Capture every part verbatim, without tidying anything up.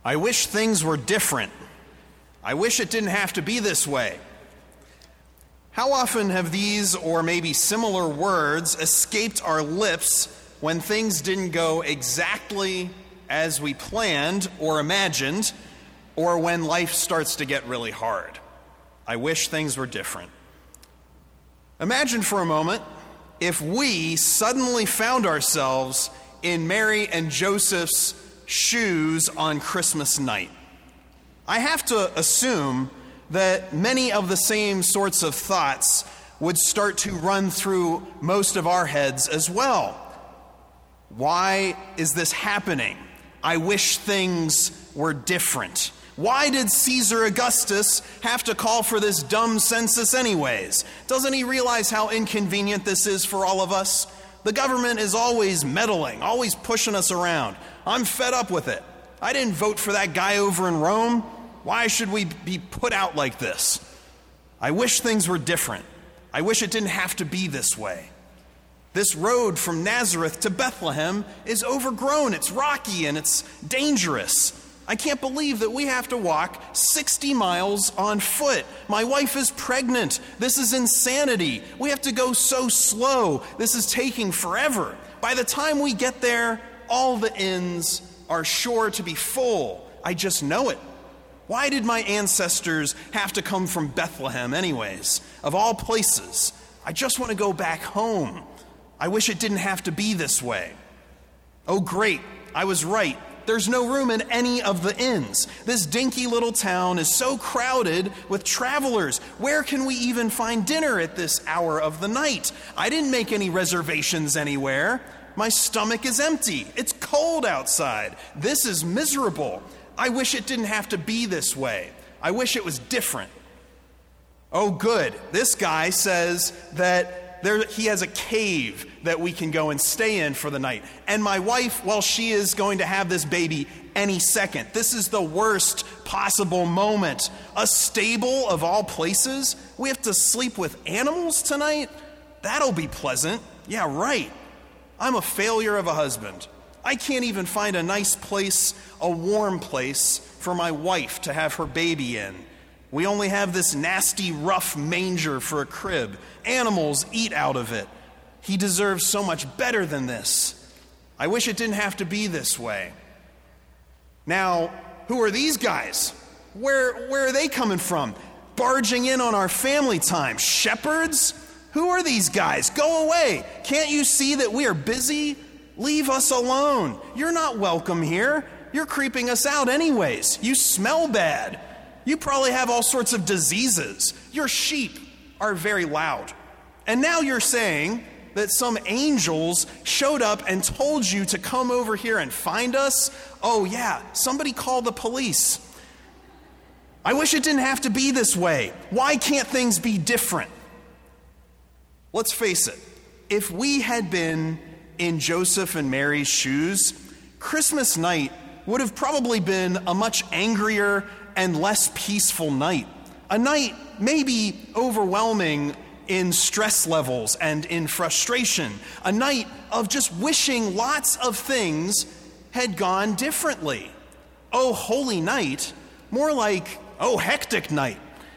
I wish things were different. I wish it didn't have to be this way. How often have these or maybe similar words escaped our lips when things didn't go exactly as we planned or imagined, or when life starts to get really hard? I wish things were different. Imagine for a moment if we suddenly found ourselves in Mary and Joseph's shoes on Christmas night. I have to assume that many of the same sorts of thoughts would start to run through most of our heads as well. Why is this happening? I wish things were different. Why did Caesar Augustus have to call for this dumb census anyways? Doesn't he realize how inconvenient this is for all of us? The government is always meddling, always pushing us around. I'm fed up with it. I didn't vote for that guy over in Rome. Why should we be put out like this? I wish things were different. I wish it didn't have to be this way. This road from Nazareth to Bethlehem is overgrown. It's rocky and it's dangerous. I can't believe that we have to walk sixty miles on foot. My wife is pregnant. This is insanity. We have to go so slow. This is taking forever. By the time we get there, all the inns are sure to be full. I just know it. Why did my ancestors have to come from Bethlehem anyways? Of all places, I just want to go back home. I wish it didn't have to be this way. Oh, great. I was right. There's no room in any of the inns. This dinky little town is so crowded with travelers. Where can we even find dinner at this hour of the night? I didn't make any reservations anywhere. My stomach is empty. It's cold outside. This is miserable. I wish it didn't have to be this way. I wish it was different. Oh, good. This guy says that there, he has a cave that we can go and stay in for the night. And my wife, well, she is going to have this baby any second. This is the worst possible moment. A stable of all places? We have to sleep with animals tonight? That'll be pleasant. Yeah, right. I'm a failure of a husband. I can't even find a nice place, a warm place for my wife to have her baby in. We only have this nasty, rough manger for a crib. Animals eat out of it. He deserves so much better than this. I wish it didn't have to be this way. Now, who are these guys? Where, where are they coming from? Barging in on our family time. Shepherds? Who are these guys? Go away. Can't you see that we are busy? Leave us alone. You're not welcome here. You're creeping us out anyways. You smell bad. You probably have all sorts of diseases. Your sheep are very loud. And now you're saying that some angels showed up and told you to come over here and find us? Oh yeah, somebody called the police. I wish it didn't have to be this way. Why can't things be different? Let's face it, if we had been in Joseph and Mary's shoes, Christmas night would have probably been a much angrier and less peaceful night. A night maybe overwhelming in stress levels and in frustration. A night of just wishing lots of things had gone differently. Oh, holy night, more like, oh, hectic night.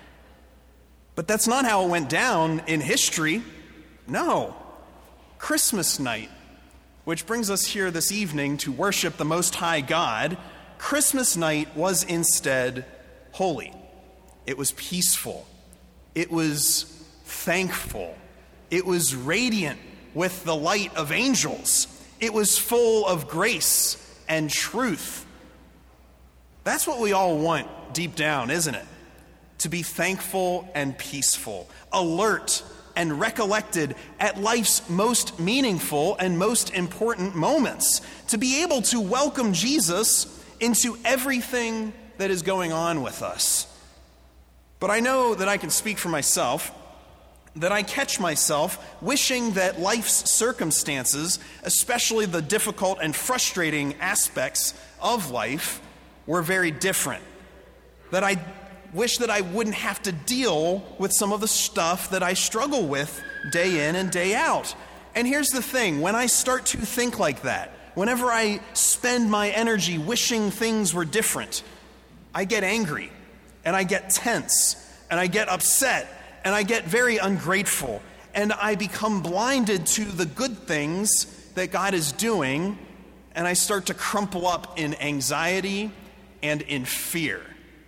But that's not how it went down in history. No. Christmas night, which brings us here this evening to worship the Most High God, Christmas night was instead holy. It was peaceful. It was thankful. It was radiant with the light of angels. It was full of grace and truth. That's what we all want deep down, isn't it? To be thankful and peaceful, alert and recollected at life's most meaningful and most important moments, to be able to welcome Jesus into everything that is going on with us. But I know that I can speak for myself, that I catch myself wishing that life's circumstances, especially the difficult and frustrating aspects of life, were very different. That I wish that I wouldn't have to deal with some of the stuff that I struggle with day in and day out. And here's the thing, when I start to think like that, whenever I spend my energy wishing things were different, I get angry, and I get tense, and I get upset, and I get very ungrateful, and I become blinded to the good things that God is doing, and I start to crumple up in anxiety and in fear.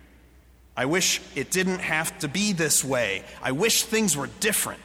I wish it didn't have to be this way. I wish things were different.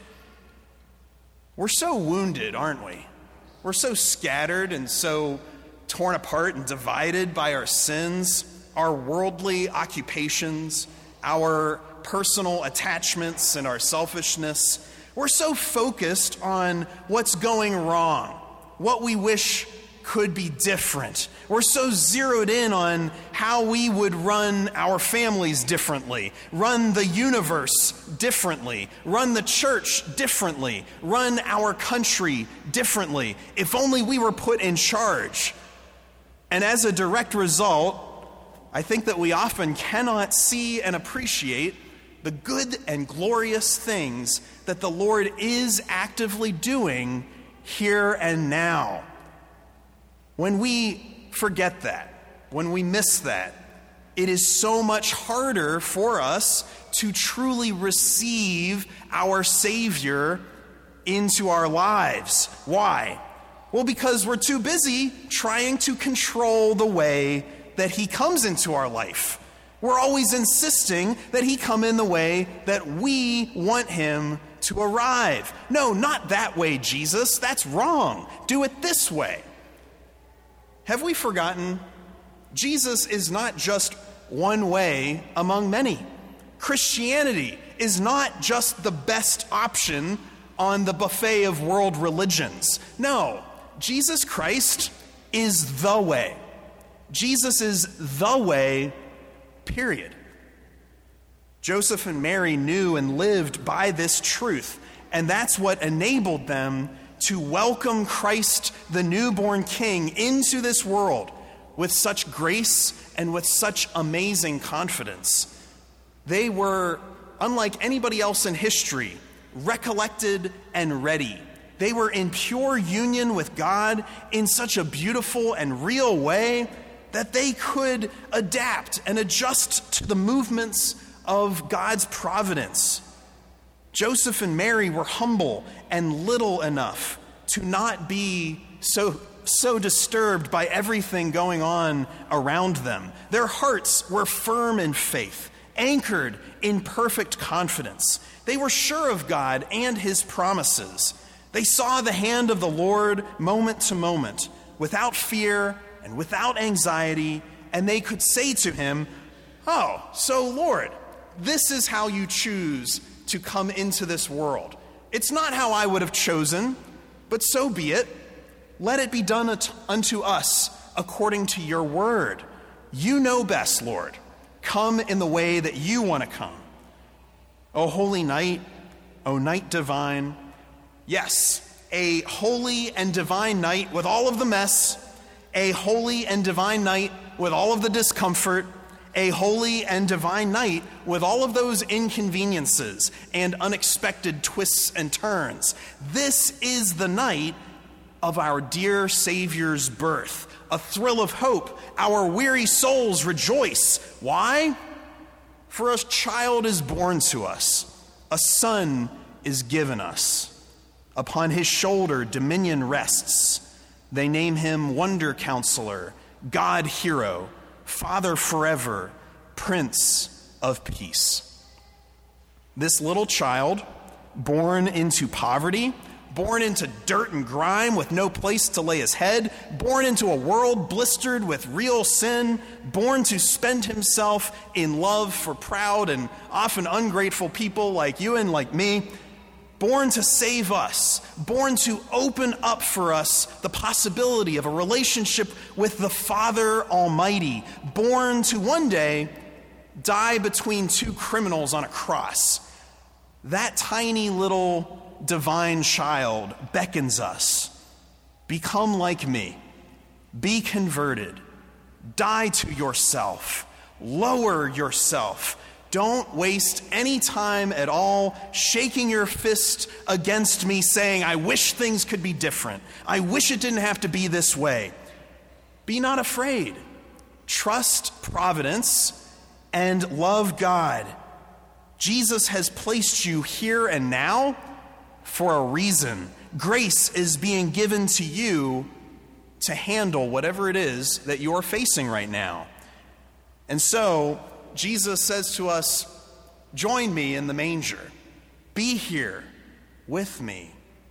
We're so wounded, aren't we? We're so scattered and so torn apart and divided by our sins, our worldly occupations, our personal attachments, and our selfishness. We're so focused on what's going wrong, what we wish could be different. We're so zeroed in on how we would run our families differently, run the universe differently, run the church differently, run our country differently. If only we were put in charge. And as a direct result, I think that we often cannot see and appreciate the good and glorious things that the Lord is actively doing here and now. When we forget that, when we miss that, it is so much harder for us to truly receive our Savior into our lives. Why? Well, because we're too busy trying to control the way that he comes into our life. We're always insisting that he come in the way that we want him to arrive. No, not that way, Jesus. That's wrong. Do it this way. Have we forgotten? Jesus is not just one way among many. Christianity is not just the best option on the buffet of world religions. No, Jesus Christ is the way. Jesus is the way, period. Joseph and Mary knew and lived by this truth, and that's what enabled them to welcome Christ, the newborn King, into this world with such grace and with such amazing confidence. They were, unlike anybody else in history, recollected and ready. They were in pure union with God in such a beautiful and real way that they could adapt and adjust to the movements of God's providence. Joseph and Mary were humble and little enough to not be so, so disturbed by everything going on around them. Their hearts were firm in faith, anchored in perfect confidence. They were sure of God and his promises. They saw the hand of the Lord moment to moment, without fear and without anxiety, and they could say to him, "Oh, so Lord, this is how you choose to come into this world. It's not how I would have chosen, but so be it. Let it be done unto us according to your word. You know best, Lord. Come in the way that you want to come. O holy night, O night divine." Yes, a holy and divine night with all of the mess, a holy and divine night with all of the discomfort, a holy and divine night with all of those inconveniences and unexpected twists and turns. This is the night of our dear Savior's birth, a thrill of hope. Our weary souls rejoice. Why? For a child is born to us, a son is given us. Upon his shoulder dominion rests. They name him Wonder Counselor, God Hero, Father forever, Prince of Peace. This little child, born into poverty, born into dirt and grime with no place to lay his head, born into a world blistered with real sin, born to spend himself in love for proud and often ungrateful people like you and like me, born to save us, born to open up for us the possibility of a relationship with the Father Almighty, born to one day die between two criminals on a cross. That tiny little divine child beckons us. Become like me. Be converted. Die to yourself. Lower yourself. Don't waste any time at all shaking your fist against me saying, "I wish things could be different. I wish it didn't have to be this way." Be not afraid. Trust providence and love God. Jesus has placed you here and now for a reason. Grace is being given to you to handle whatever it is that you're facing right now. And so, Jesus says to us, join me in the manger. Be here with me.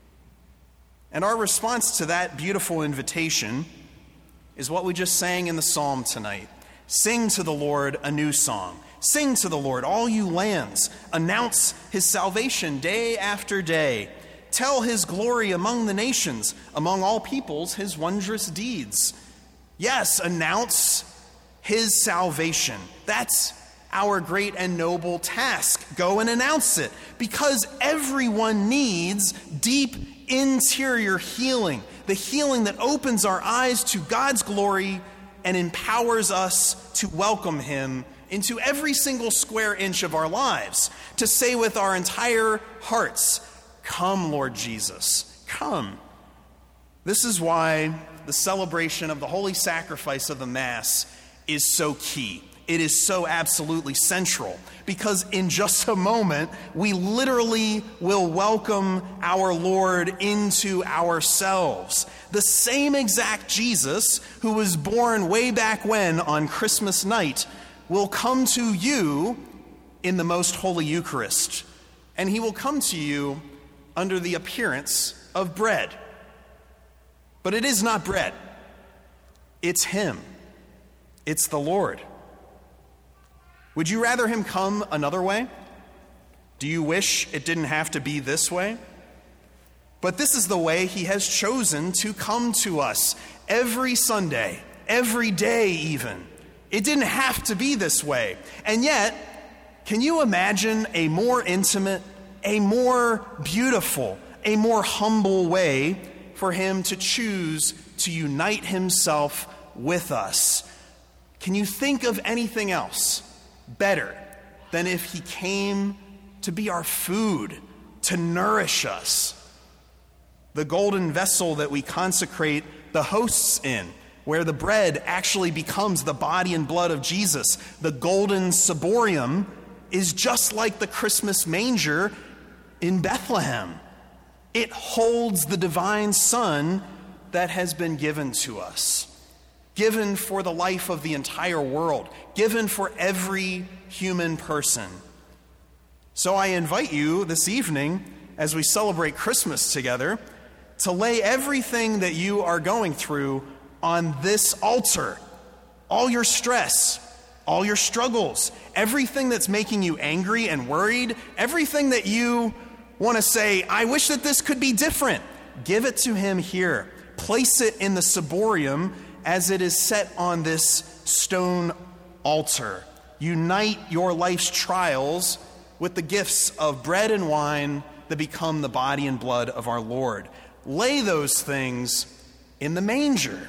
And our response to that beautiful invitation is what we just sang in the psalm tonight. Sing to the Lord a new song. Sing to the Lord, all you lands. Announce his salvation day after day. Tell his glory among the nations, among all peoples, his wondrous deeds. Yes, announce his salvation. That's our great and noble task. Go and announce it, because everyone needs deep interior healing, the healing that opens our eyes to God's glory and empowers us to welcome him into every single square inch of our lives, to say with our entire hearts, come, Lord Jesus, come. This is why the celebration of the holy sacrifice of the Mass is so key. It is so absolutely central, because in just a moment, we literally will welcome our Lord into ourselves. The same exact Jesus who was born way back when on Christmas night will come to you in the most holy Eucharist, and he will come to you under the appearance of bread. But it is not bread. It's him. It's the Lord. Would you rather him come another way? Do you wish it didn't have to be this way? But this is the way he has chosen to come to us every Sunday, every day even. It didn't have to be this way. And yet, can you imagine a more intimate, a more beautiful, a more humble way for him to choose to unite himself with us? Can you think of anything else better than if he came to be our food, to nourish us? The golden vessel that we consecrate the hosts in, where the bread actually becomes the body and blood of Jesus, the golden ciborium, is just like the Christmas manger in Bethlehem. It holds the divine Son that has been given to us, given for the life of the entire world, given for every human person. So I invite you this evening, as we celebrate Christmas together, to lay everything that you are going through on this altar. All your stress, all your struggles, everything that's making you angry and worried, everything that you want to say, I wish that this could be different. Give it to him here. Place it in the ciborium as it is set on this stone altar. Unite your life's trials with the gifts of bread and wine that become the body and blood of our Lord. Lay those things in the manger.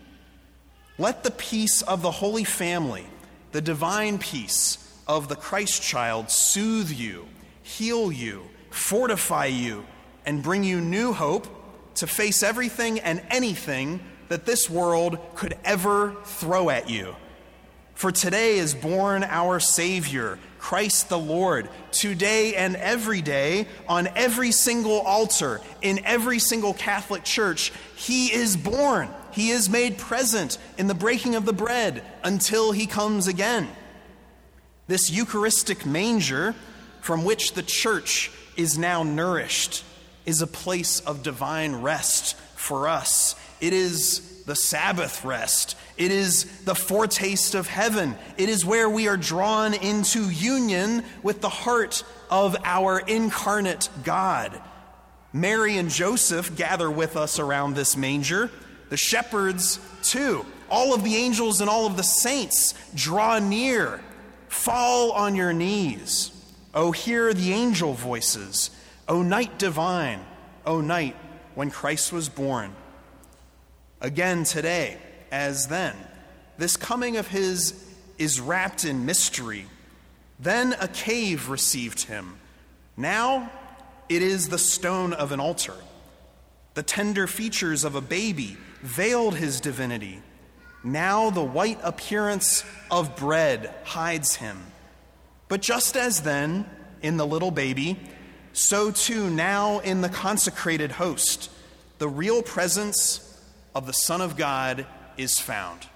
Let the peace of the Holy Family, the divine peace of the Christ child, soothe you, heal you, fortify you, and bring you new hope to face everything and anything that this world could ever throw at you. For today is born our Savior, Christ the Lord. Today and every day, on every single altar, in every single Catholic church, he is born. He is made present in the breaking of the bread until he comes again. This Eucharistic manger from which the church is now nourished is a place of divine rest for us. It is the Sabbath rest. It is the foretaste of heaven. It is where we are drawn into union with the heart of our incarnate God. Mary and Joseph gather with us around this manger. The shepherds, too. All of the angels and all of the saints draw near. Fall on your knees. Oh, hear the angel voices. O night divine, O night when Christ was born. Again today, as then, this coming of his is wrapped in mystery. Then a cave received him. Now it is the stone of an altar. The tender features of a baby veiled his divinity. Now the white appearance of bread hides him. But just as then, in the little baby, so too now in the consecrated host, the real presence of the Son of God is found.